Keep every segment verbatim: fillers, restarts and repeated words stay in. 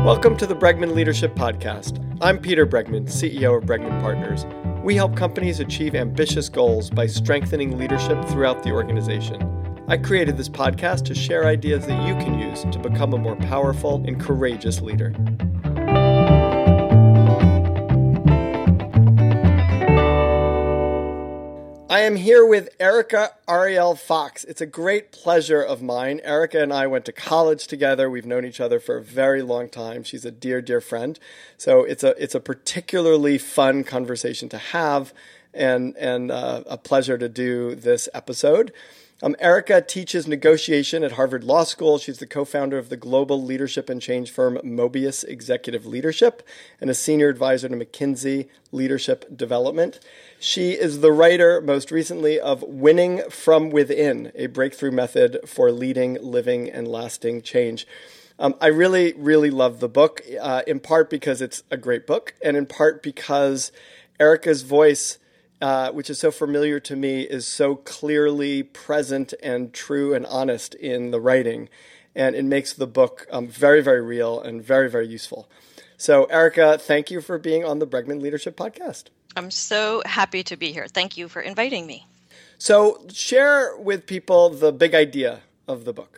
Welcome to the Bregman Leadership Podcast. I'm Peter Bregman, C E O of Bregman Partners. We help companies achieve ambitious goals by strengthening leadership throughout the organization. I created this podcast to share ideas that you can use to become a more powerful and courageous leader. I am here with Erica Ariel Fox. It's a great pleasure of mine. Erica and I went to college together. We've known each other for a very long time. She's a dear, dear friend. So it's a it's a particularly fun conversation to have, and and uh, a pleasure to do this episode. Um, Erica teaches negotiation at Harvard Law School. She's the co-founder of the global leadership and change firm Mobius Executive Leadership and a senior advisor to McKinsey Leadership Development. She is the writer, most recently, of Winning from Within, a breakthrough method for leading, living, and lasting change. Um, I really, really love the book, uh, in part because it's a great book, and in part because Erica's voice, uh, which is so familiar to me, is so clearly present and true and honest in the writing, and it makes the book um, very, very real and very, very useful. So, Erica, thank you for being on the Bregman Leadership Podcast. I'm so happy to be here. Thank you for inviting me. So share with people the big idea of the book.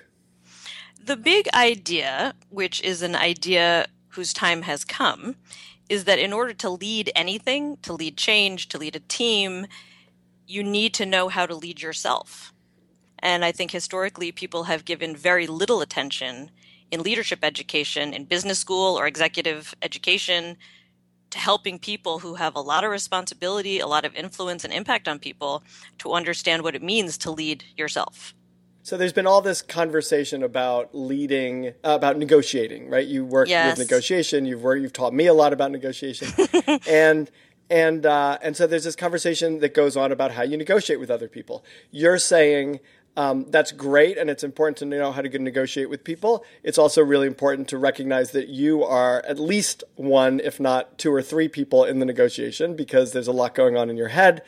The big idea, which is an idea whose time has come, is that in order to lead anything, to lead change, to lead a team, you need to know how to lead yourself. And I think historically people have given very little attention in leadership education, in business school or executive education, to helping people who have a lot of responsibility, a lot of influence and impact on people to understand what it means to lead yourself. So there's been all this conversation about leading, uh, about negotiating, right? You work yes. with negotiation. You've worked, you've taught me a lot about negotiation, and and uh, and so there's this conversation that goes on about how you negotiate with other people. You're saying Um, that's great, and it's important to know how to negotiate with people. It's also really important to recognize that you are at least one, if not two or three people in the negotiation, because there's a lot going on in your head,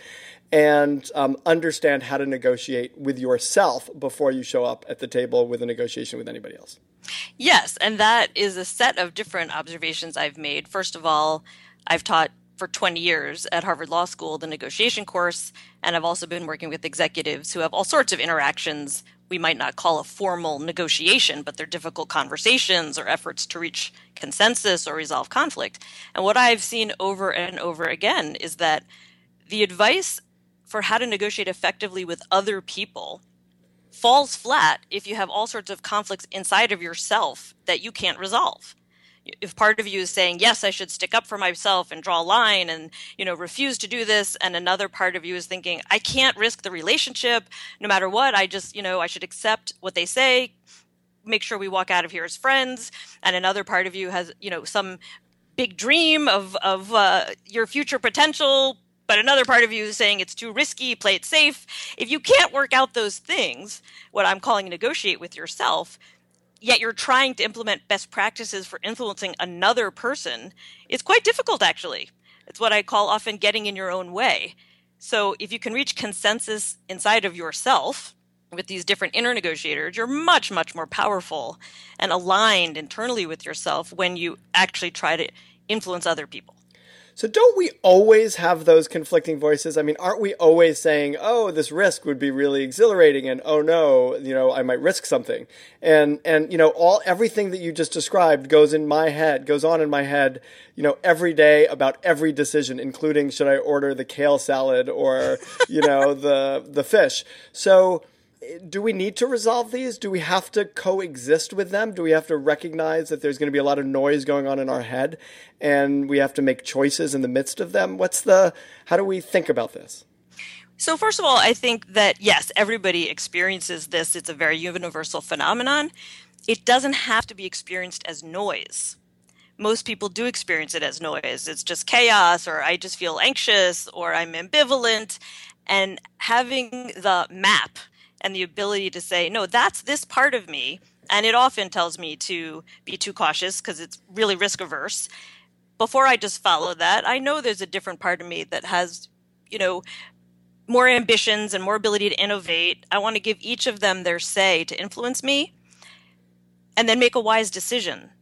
and um, understand how to negotiate with yourself before you show up at the table with a negotiation with anybody else. Yes, and that is a set of different observations I've made. First of all, I've taught for twenty years at Harvard Law School, the negotiation course, and I've also been working with executives who have all sorts of interactions we might not call a formal negotiation, but they're difficult conversations or efforts to reach consensus or resolve conflict. And what I've seen over and over again is that the advice for how to negotiate effectively with other people falls flat if you have all sorts of conflicts inside of yourself that you can't resolve. If part of you is saying, yes, I should stick up for myself and draw a line and, you know, refuse to do this, and another part of you is thinking, I can't risk the relationship no matter what, I just, you know, I should accept what they say, make sure we walk out of here as friends, and another part of you has, you know, some big dream of, of uh, your future potential, but another part of you is saying it's too risky, play it safe. If you can't work out those things, what I'm calling negotiate with yourself, yet you're trying to implement best practices for influencing another person, it's quite difficult, actually. It's what I call often getting in your own way. So if you can reach consensus inside of yourself with these different inner negotiators, you're much, much more powerful and aligned internally with yourself when you actually try to influence other people. So don't we always have those conflicting voices? I mean, aren't we always saying, oh, this risk would be really exhilarating, and oh no, you know, I might risk something. And, and, you know, all, everything that you just described goes in my head, goes on in my head, you know, every day about every decision, including should I order the kale salad or, you know, the, the fish. So do we need to resolve these? Do we have to coexist with them? Do we have to recognize that there's going to be a lot of noise going on in our head and we have to make choices in the midst of them? What's the, how do we think about this? So first of all, I think that, yes, everybody experiences this. It's a very universal phenomenon. It doesn't have to be experienced as noise. Most people do experience it as noise. It's just chaos, or I just feel anxious, or I'm ambivalent. And having the map and the ability to say, no, that's this part of me. And it often tells me to be too cautious because it's really risk averse. Before I just follow that, I know there's a different part of me that has, you know, more ambitions and more ability to innovate. I want to give each of them their say to influence me and then make a wise decision.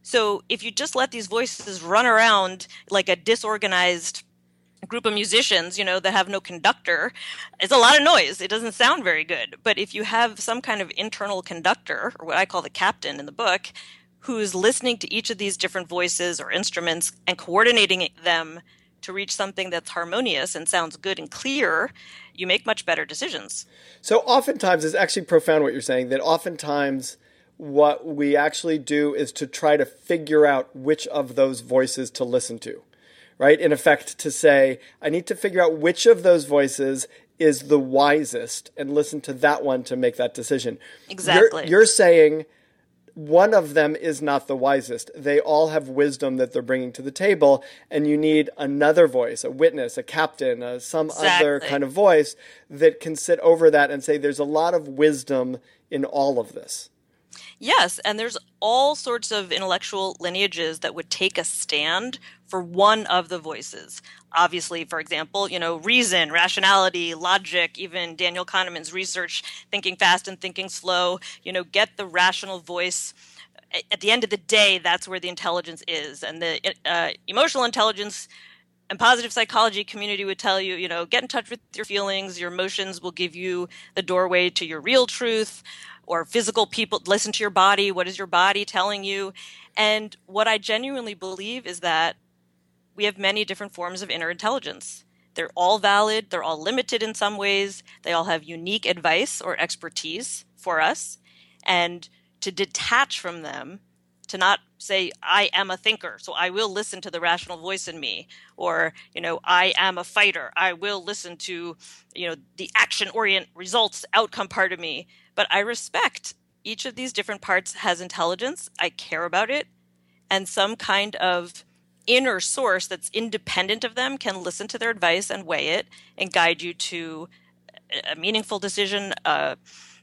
So if you just let these voices run around like a disorganized group of musicians, you know, that have no conductor, it's a lot of noise. It doesn't sound very good. But if you have some kind of internal conductor, or what I call the captain in the book, who's listening to each of these different voices or instruments and coordinating them to reach something that's harmonious and sounds good and clear, you make much better decisions. So oftentimes, it's actually profound what you're saying, that oftentimes what we actually do is to try to figure out which of those voices to listen to, right? In effect, to say, I need to figure out which of those voices is the wisest and listen to that one to make that decision. Exactly. You're, you're saying one of them is not the wisest. They all have wisdom that they're bringing to the table, and you need another voice, a witness, a captain, uh, some exactly. other kind of voice that can sit over that and say, there's a lot of wisdom in all of this. Yes, and there's all sorts of intellectual lineages that would take a stand for one of the voices. Obviously, for example, you know, reason, rationality, logic, even Daniel Kahneman's research, thinking fast and thinking slow, you know, get the rational voice. At the end of the day, that's where the intelligence is. And the uh, emotional intelligence and positive psychology community would tell you, you know, get in touch with your feelings. Your emotions will give you the doorway to your real truth. Or physical people, listen to your body. What is your body telling you? And what I genuinely believe is that we have many different forms of inner intelligence. They're all valid. They're all limited in some ways. They all have unique advice or expertise for us. And to detach from them, to not say, I am a thinker, so I will listen to the rational voice in me. Or, you know, I am a fighter. I will listen to, you know, the action-orient results outcome part of me. But I respect each of these different parts has intelligence. I care about it. And some kind of inner source that's independent of them can listen to their advice and weigh it and guide you to a meaningful decision, uh,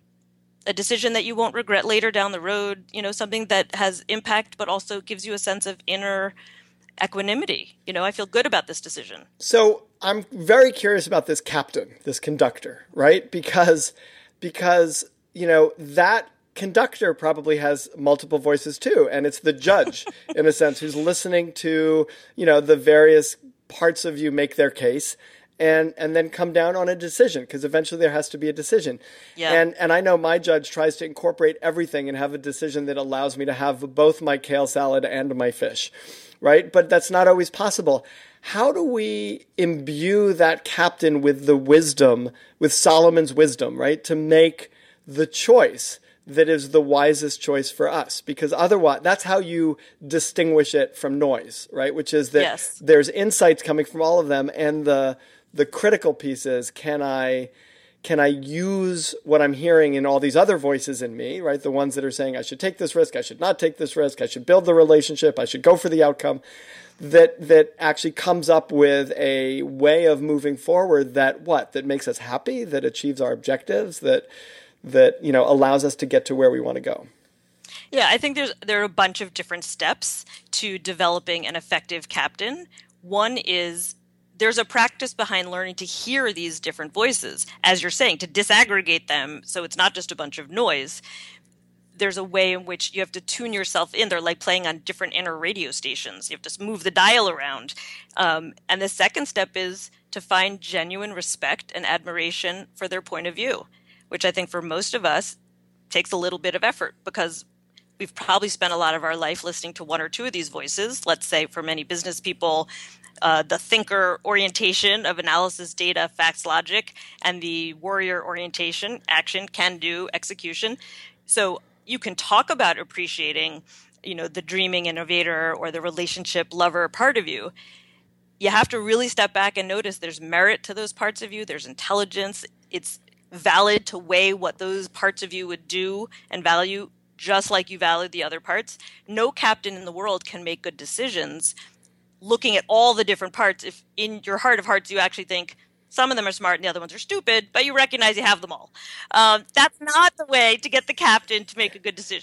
a decision that you won't regret later down the road, you know, something that has impact but also gives you a sense of inner equanimity. You know, I feel good about this decision. So I'm very curious about this captain, this conductor, right? Because, because you know, that conductor probably has multiple voices too. And it's the judge, in a sense, who's listening to, you know, the various parts of you make their case and, and then come down on a decision, because eventually there has to be a decision. Yeah. And, and I know my judge tries to incorporate everything and have a decision that allows me to have both my kale salad and my fish, right? But that's not always possible. How do we imbue that captain with the wisdom, with Solomon's wisdom, right? To make the choice that is the wisest choice for us, because otherwise that's how you distinguish it from noise, right? Which is that yes. there's insights coming from all of them, and the the critical piece is, can I can I use what I'm hearing in all these other voices in me, right? The ones that are saying I should take this risk, I should not take this risk, I should build the relationship, I should go for the outcome, that that actually comes up with a way of moving forward that what? That makes us happy, that achieves our objectives, that that, you know, allows us to get to where we want to go. Yeah, I think there's there are a bunch of different steps to developing an effective captain. One is there's a practice behind learning to hear these different voices, as you're saying, to disaggregate them so it's not just a bunch of noise. There's a way in which you have to tune yourself in. They're like playing on different inner radio stations. You have to move the dial around. Um, and the second step is to find genuine respect and admiration for their point of view, which I think for most of us takes a little bit of effort, because we've probably spent a lot of our life listening to one or two of these voices. Let's say for many business people, uh, the thinker orientation of analysis, data, facts, logic, and the warrior orientation, action, can do, execution. So you can talk about appreciating, you know, the dreaming innovator or the relationship lover part of you. You have to really step back and notice there's merit to those parts of you. There's intelligence. It's valid to weigh what those parts of you would do and value, just like you value the other parts. No captain in the world can make good decisions looking at all the different parts if in your heart of hearts you actually think some of them are smart and the other ones are stupid, but you recognize you have them all. Um, that's not the way to get the captain to make a good decision.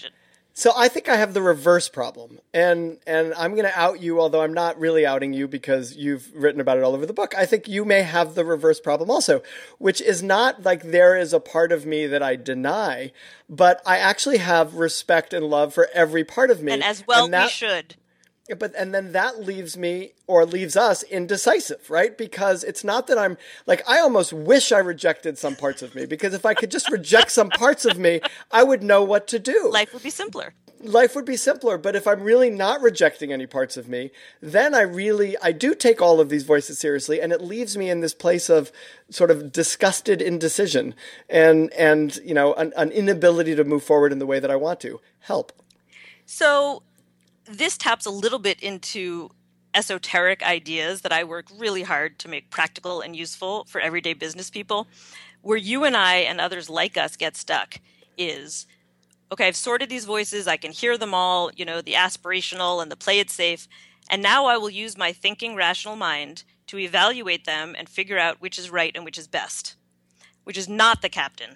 So I think I have the reverse problem, and and I'm going to out you, although I'm not really outing you because you've written about it all over the book. I think you may have the reverse problem also, which is not like there is a part of me that I deny, but I actually have respect and love for every part of me. And as well and that, we should. But and then that leaves me or leaves us indecisive, right? Because it's not that I'm like, I almost wish I rejected some parts of me, because if I could just reject some parts of me, I would know what to do. Life would be simpler. Life would be simpler. But if I'm really not rejecting any parts of me, then I really, I do take all of these voices seriously, and it leaves me in this place of sort of disgusted indecision and, and you know, an, an inability to move forward in the way that I want to. Help. So this taps a little bit into esoteric ideas that I work really hard to make practical and useful for everyday business people. Where you and I and others like us get stuck is, okay, I've sorted these voices, I can hear them all, you know, the aspirational and the play it safe, and now I will use my thinking rational mind to evaluate them and figure out which is right and which is best, which is not the captain.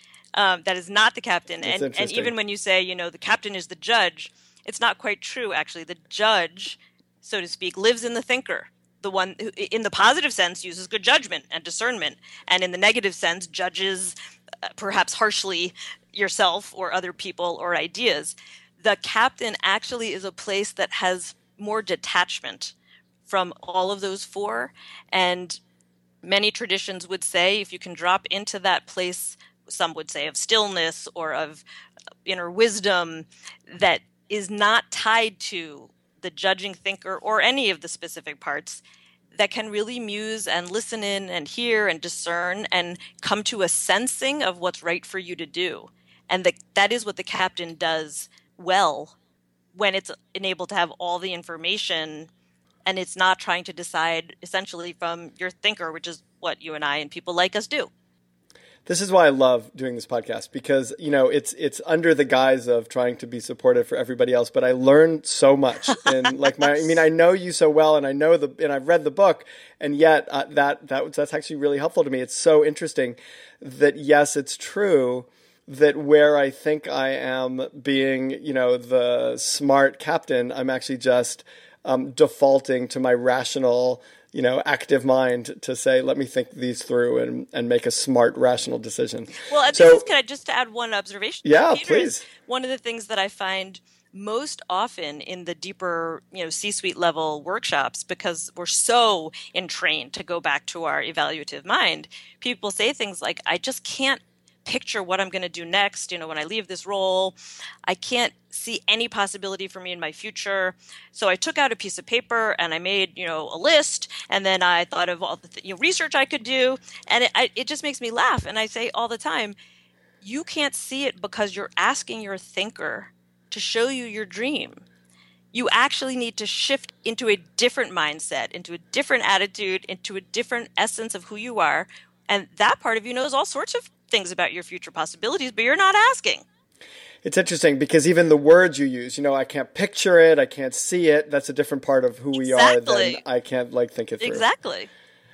Um, that is not the captain. That's and, and even when you say, you know, the captain is the judge, it's not quite true, actually. The judge, so to speak, lives in the thinker. The one who, in the positive sense, uses good judgment and discernment, and in the negative sense, judges uh, perhaps harshly yourself or other people or ideas. The captain actually is a place that has more detachment from all of those four, and many traditions would say if you can drop into that place, some would say of stillness or of inner wisdom, that is not tied to the judging thinker or any of the specific parts, that can really muse and listen in and hear and discern and come to a sensing of what's right for you to do. And the, that is what the captain does well when it's enabled to have all the information and it's not trying to decide essentially from your thinker, which is what you and I and people like us do. This is why I love doing this podcast, because, you know, it's it's under the guise of trying to be supportive for everybody else, but I learned so much. And like my, I mean, I know you so well, and I know the, and I've read the book, and yet uh, that that that's actually really helpful to me. It's so interesting that yes, it's true that where I think I am being, you know, the smart captain, I'm actually just um, defaulting to my rational, you know, active mind to say, let me think these through and, and make a smart, rational decision. Well, and so, this is, can I just add one observation? Yeah, Peter, please. One of the things that I find most often in the deeper, you know, C-suite level workshops, because we're so entrained to go back to our evaluative mind, people say things like, I just can't picture what I'm going to do next. You know, when I leave this role, I can't see any possibility for me in my future. So I took out a piece of paper and I made, you know, a list, and then I thought of all the th- you know, research I could do. And it, I, it just makes me laugh. And I say all the time, you can't see it because you're asking your thinker to show you your dream. You actually need to shift into a different mindset, into a different attitude, into a different essence of who you are. And that part of you knows all sorts of things about your future possibilities, but you're not asking. It's interesting because even the words you use, you know, I can't picture it, I can't see it. That's a different part of who we are than I can't like think it through. Exactly.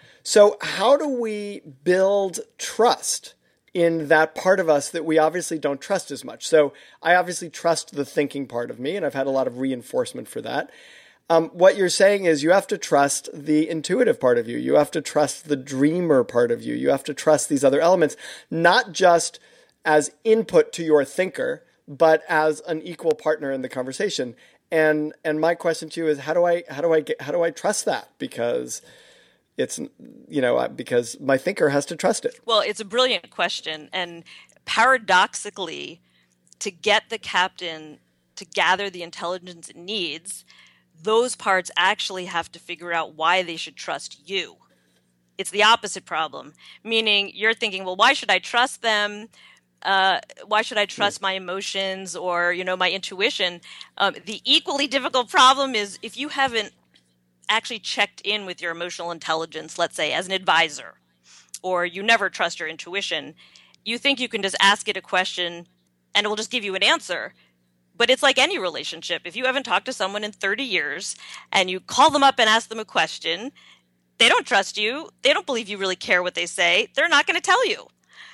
So how do we build trust in that part of us that we obviously don't trust as much? So I obviously trust the thinking part of me, and I've had a lot of reinforcement for that. Um, what you're saying is you have to trust the intuitive part of you. You have to trust the dreamer part of you. You have to trust these other elements, not just as input to your thinker, but as an equal partner in the conversation. And and my question to you is, how do I how do I get how do I trust that? Because it's, you know, because my thinker has to trust it. Well, it's a brilliant question, and paradoxically, to get the captain to gather the intelligence it needs, those parts actually have to figure out why they should trust you. It's the opposite problem, meaning you're thinking, well, why should I trust them? Uh, why should I trust my emotions or, you know, my intuition? Um, the equally difficult problem is if you haven't actually checked in with your emotional intelligence, let's say as an advisor, or you never trust your intuition, you think you can just ask it a question and it will just give you an answer. But it's like any relationship. If you haven't talked to someone in thirty years and you call them up and ask them a question, they don't trust you. They don't believe you really care what they say. They're not going to tell you.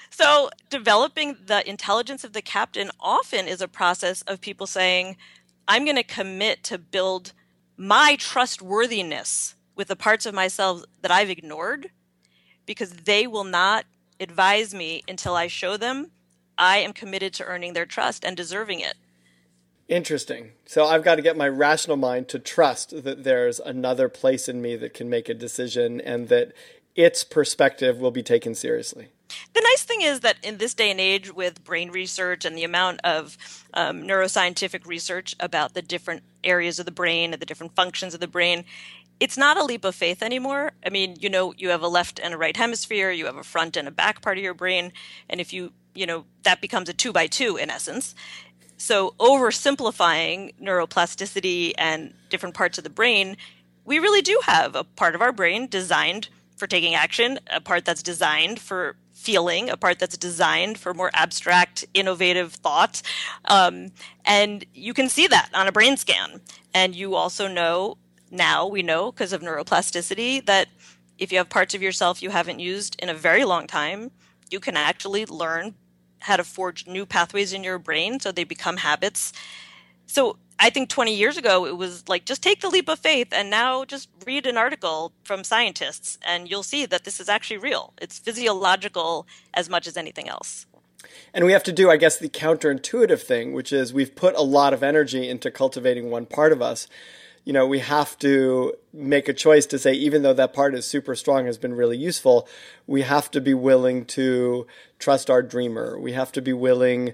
So developing the intelligence of the captain often is a process of people saying, I'm going to commit to build my trustworthiness with the parts of myself that I've ignored, because they will not advise me until I show them I am committed to earning their trust and deserving it. Interesting. So I've got to get my rational mind to trust that there's another place in me that can make a decision and that its perspective will be taken seriously. The nice thing is that in this day and age, with brain research and the amount of um, neuroscientific research about the different areas of the brain and the different functions of the brain, it's not a leap of faith anymore. I mean, you know, you have a left and a right hemisphere, you have a front and a back part of your brain, and if you, you know, that becomes a two by two in essence. So oversimplifying neuroplasticity and different parts of the brain, we really do have a part of our brain designed for taking action, a part that's designed for feeling, a part that's designed for more abstract, innovative thought. Um, and you can see that on a brain scan. And you also know, now we know because of neuroplasticity, that if you have parts of yourself you haven't used in a very long time, you can actually learn how to forge new pathways in your brain so they become habits. So I think twenty years ago, it was like, just take the leap of faith and now just read an article from scientists and you'll see that this is actually real. It's physiological as much as anything else. And we have to do, I guess, the counterintuitive thing, which is we've put a lot of energy into cultivating one part of us. You know, we have to make a choice to say, even though that part is super strong, has been really useful, we have to be willing to trust our dreamer. We have to be willing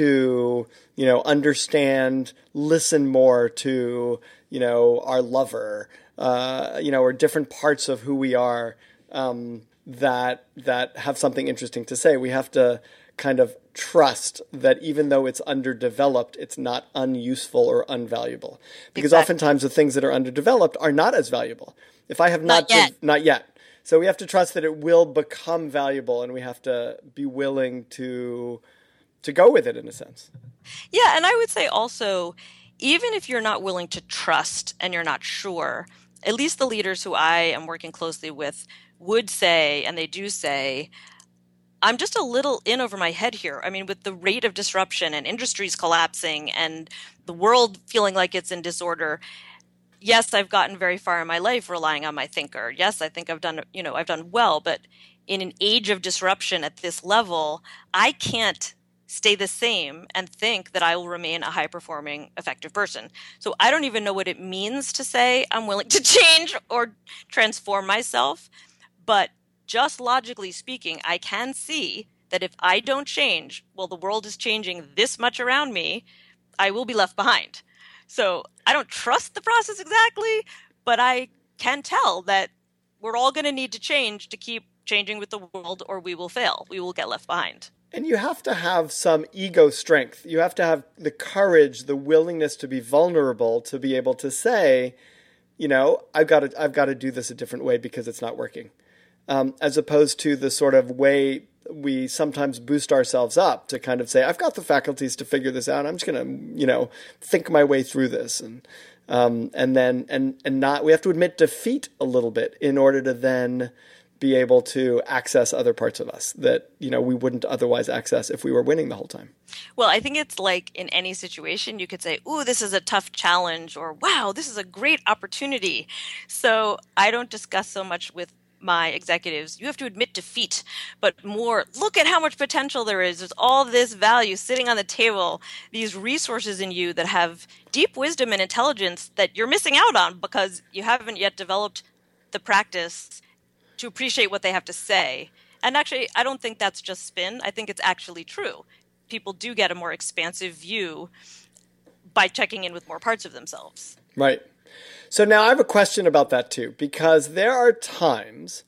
to, you know, understand, listen more to, you know, our lover, uh, you know, or different parts of who we are um, that that have something interesting to say. We have to kind of trust that even though it's underdeveloped, it's not unuseful or unvaluable. Because Exactly. oftentimes the things that are underdeveloped are not as valuable. If I have not, Not yet. de- not yet. So we have to trust that it will become valuable, and we have to be willing to to go with it in a sense. Yeah, and I would say also, even if you're not willing to trust and you're not sure, at least the leaders who I am working closely with would say, and they do say, I'm just a little in over my head here. I mean, with the rate of disruption and industries collapsing and the world feeling like it's in disorder, yes, I've gotten very far in my life relying on my thinker. Yes, I think I've done, you know, I've done well, but in an age of disruption at this level, I can't stay the same and think that I will remain a high-performing, effective person. So I don't even know what it means to say I'm willing to change or transform myself, but just logically speaking, I can see that if I don't change, well, the world is changing this much around me, I will be left behind. So I don't trust the process exactly, but I can tell that we're all going to need to change to keep changing with the world, or we will fail. We will get left behind. And you have to have some ego strength. You have to have the courage, the willingness to be vulnerable, to be able to say, you know, I've got to, I've got to do this a different way because it's not working. Um, as opposed to the sort of way we sometimes boost ourselves up to kind of say, I've got the faculties to figure this out. I'm just going to, you know, think my way through this. And um, and then, and, and not, we have to admit defeat a little bit in order to then be able to access other parts of us that, you know, we wouldn't otherwise access if we were winning the whole time. Well, I think it's like in any situation, you could say, ooh, this is a tough challenge, or wow, this is a great opportunity. So I don't discuss so much with my executives, you have to admit defeat, but more, look at how much potential there is. There's all this value sitting on the table, these resources in you that have deep wisdom and intelligence that you're missing out on because you haven't yet developed the practice to appreciate what they have to say. And actually, I don't think that's just spin. I think it's actually true. People do get a more expansive view by checking in with more parts of themselves. Right. So now I have a question about that too, because there are times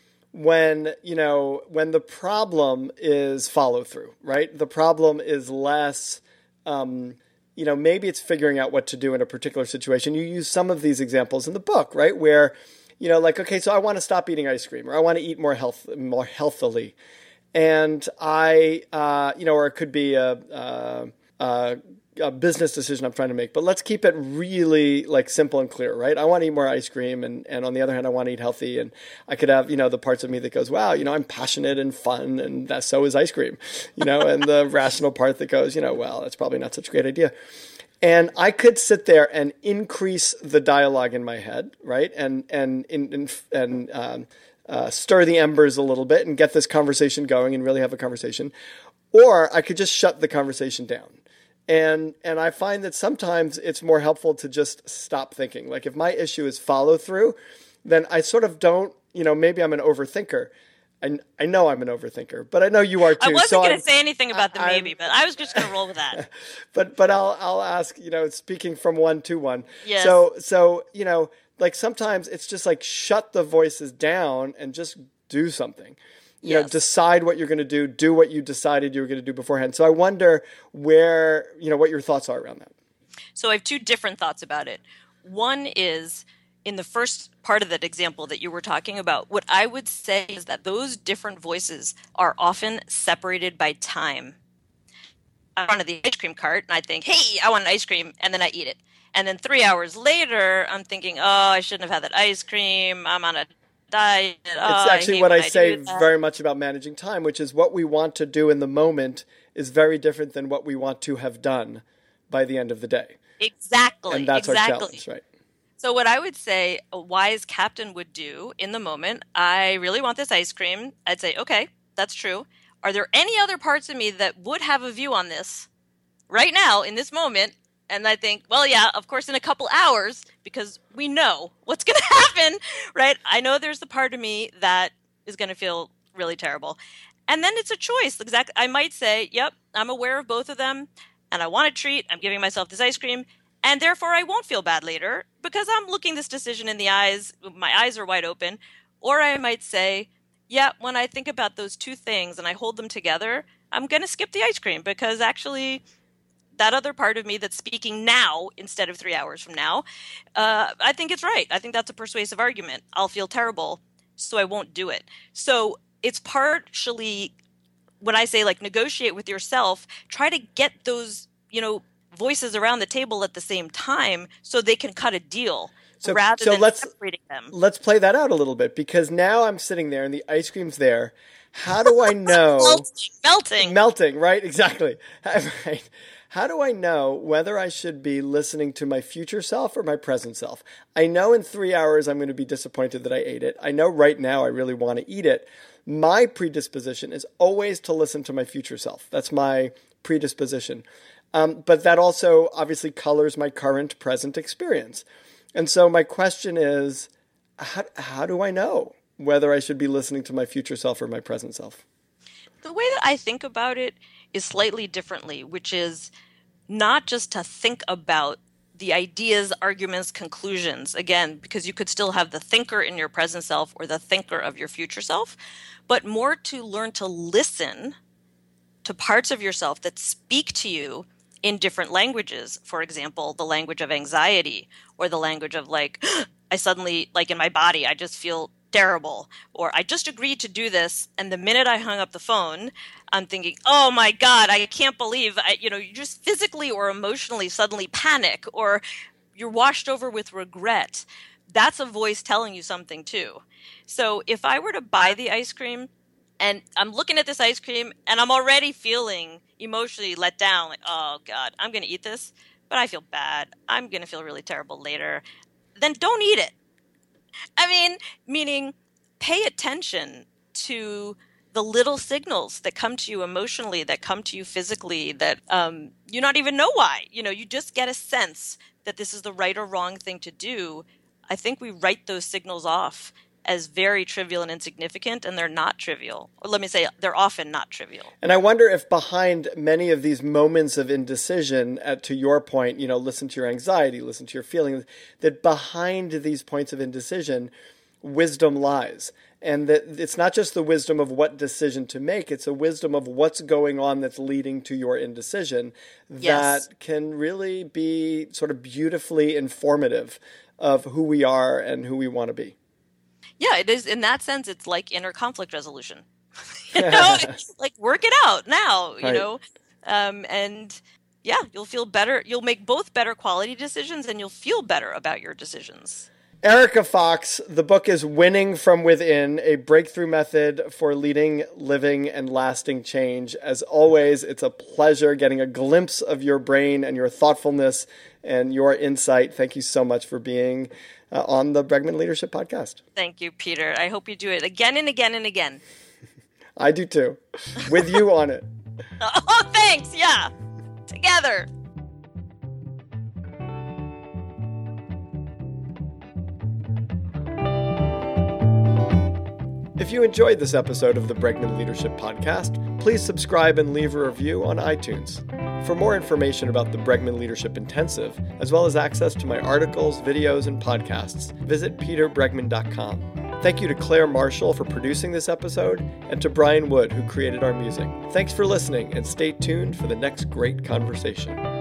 when, you know, when the problem is follow through, right? The problem is less, um, you know, maybe it's figuring out what to do in a particular situation. You use some of these examples in the book, right? Where, you know, like, okay, so I want to stop eating ice cream, or I want to eat more health, more healthily. And I, uh, you know, or it could be a, a, a a business decision I'm trying to make, but let's keep it really like simple and clear, right? I want to eat more ice cream, and, and on the other hand, I want to eat healthy, and I could have, you know, the parts of me that goes, wow, you know, I'm passionate and fun, and that so is ice cream, you know, and the rational part that goes, you know, well, that's probably not such a great idea. And I could sit there and increase the dialogue in my head, right? And, and, and, and, um, uh, stir the embers a little bit and get this conversation going and really have a conversation. Or I could just shut the conversation down. And and I find that sometimes it's more helpful to just stop thinking. Like if my issue is follow through, then I sort of don't, you know, maybe I'm an overthinker. I, I know I'm an overthinker, but I know you are too. I wasn't so going to say anything about the I, maybe, but I was just going to roll with that. but but I'll I'll ask, you know, speaking from one to one. Yes. So so, you know, like sometimes it's just like shut the voices down and just do something. You yes. know, decide what you're going to do, do what you decided you were going to do beforehand. So I wonder where, you know, what your thoughts are around that. So I have two different thoughts about it. One is in the first part of that example that you were talking about, what I would say is that those different voices are often separated by time. I'm in front of the ice cream cart and I think, hey, I want an ice cream, and then I eat it. And then three hours later, I'm thinking, oh, I shouldn't have had that ice cream. I'm on a diet. It's oh, actually I what I, I say very much about managing time, which is what we want to do in the moment is very different than what we want to have done by the end of the day. Exactly. And that's exactly. our challenge, right? So what I would say a wise captain would do in the moment, I really want this ice cream. I'd say, okay, that's true. Are there any other parts of me that would have a view on this right now in this moment? And I think, well, yeah, of course, in a couple hours, because we know what's going to happen, right? I know there's the part of me that is going to feel really terrible. And then it's a choice. Exactly. I might say, yep, I'm aware of both of them, and I want a treat. I'm giving myself this ice cream, and therefore I won't feel bad later because I'm looking this decision in the eyes. My eyes are wide open. Or I might say, yeah, when I think about those two things and I hold them together, I'm going to skip the ice cream because actually that other part of me that's speaking now instead of three hours from now, uh, I think it's right. I think that's a persuasive argument. I'll feel terrible, so I won't do it. So it's partially, when I say like negotiate with yourself, try to get those, you know, voices around the table at the same time so they can cut a deal so, rather so than let's, separating them. Let's play that out a little bit, because now I'm sitting there and the ice cream's there. How do I know? melting, melting. Melting, right? Exactly. Right. How do I know whether I should be listening to my future self or my present self? I know in three hours I'm going to be disappointed that I ate it. I know right now I really want to eat it. My predisposition is always to listen to my future self. That's my predisposition. Um, but that also obviously colors my current present experience. And so my question is, how, how do I know whether I should be listening to my future self or my present self? The way that I think about it is slightly differently, which is not just to think about the ideas, arguments, conclusions, again, because you could still have the thinker in your present self or the thinker of your future self, but more to learn to listen to parts of yourself that speak to you in different languages. For example, the language of anxiety, or the language of like, I suddenly, like in my body, I just feel terrible, or I just agreed to do this, and the minute I hung up the phone, I'm thinking, oh my God, I can't believe, I, you know, you just physically or emotionally suddenly panic, or you're washed over with regret. That's a voice telling you something too. So if I were to buy the ice cream, and I'm looking at this ice cream, and I'm already feeling emotionally let down, like, oh God, I'm going to eat this, but I feel bad. I'm going to feel really terrible later. Then don't eat it. I mean, meaning pay attention to the little signals that come to you emotionally, that come to you physically, that um, you not even know why. You know, you just get a sense that this is the right or wrong thing to do. I think we write those signals off as very trivial and insignificant, and they're not trivial. Or let me say, they're often not trivial. And I wonder if behind many of these moments of indecision, at, to your point, you know, listen to your anxiety, listen to your feelings, that behind these points of indecision, wisdom lies. And that it's not just the wisdom of what decision to make, it's a wisdom of what's going on that's leading to your indecision that Yes. can really be sort of beautifully informative of who we are and who we want to be. Yeah, it is. In that sense, it's like inner conflict resolution. you know, like work it out now. You Right. know, um, and yeah, you'll feel better. You'll make both better quality decisions and you'll feel better about your decisions. Erica Fox, the book is Winning from Within, a breakthrough method for leading, living, and lasting change. As always, it's a pleasure getting a glimpse of your brain and your thoughtfulness and your insight. Thank you so much for being uh, on the Bregman Leadership Podcast. Thank you, Peter. I hope you do it again and again and again. I do too, with you on it. Oh, thanks. Yeah. Together. If you enjoyed this episode of the Bregman Leadership Podcast, please subscribe and leave a review on iTunes. For more information about the Bregman Leadership Intensive, as well as access to my articles, videos, and podcasts, visit peter bregman dot com. Thank you to Claire Marshall for producing this episode, and to Brian Wood, who created our music. Thanks for listening, and stay tuned for the next great conversation.